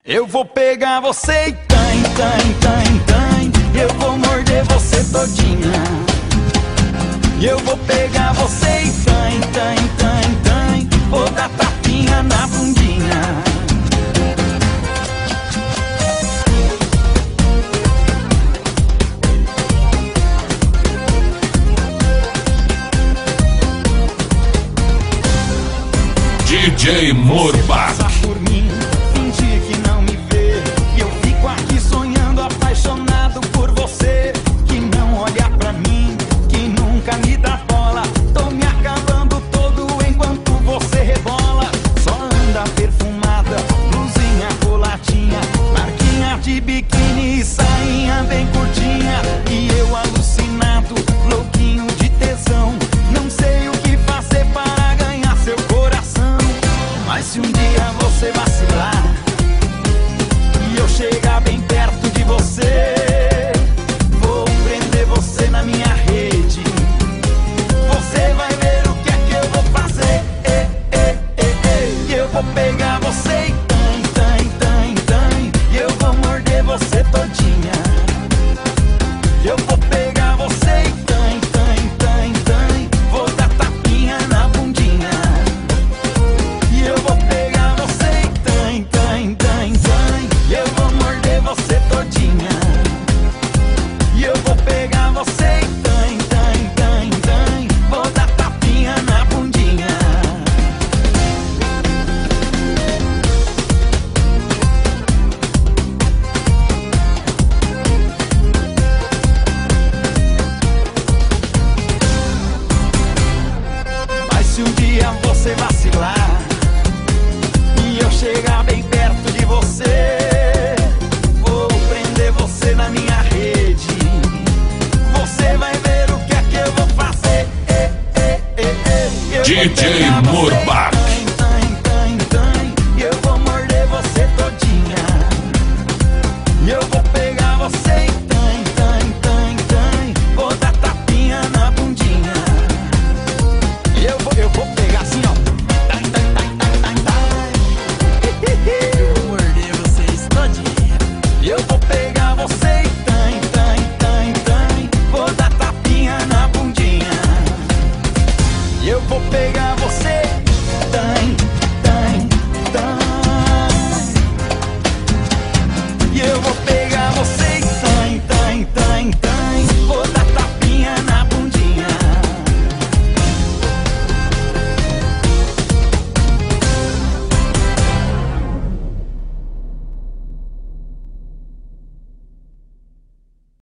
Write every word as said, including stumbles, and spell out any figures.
Eu vou pegar você e tan, tan, tan, tan. Eu vou morder você todinha. Eu vou pegar você e tan, tan, tan, tan. Vou dar tapinha na bundinha. D J Murbach. De biquíni e sainha bem curtinha. E eu alucinado, louquinho de tesão. Não sei o que fazer para ganhar seu coração. Mas se um dia você vacilar e eu chegar bem perto de você, vou prender você na minha rede. Você vai ver o que é que eu vou fazer. E, e, e, e. Eu vou pegar você e você todinha. Eu vou pegar você e tan, tan, tan, tan. Vou dar tapinha na bundinha. E eu vou pegar você e tan, tan, tan, tan. Eu vou morder você todinha. E eu vou pegar você e tan, tan, tan, tan. Vou dar tapinha na bundinha. Se um dia você vacilar e eu chegar bem perto de você, vou prender você na minha rede. Você vai ver o que é que eu vou fazer. E, e, e, e. Eu D J Murbach.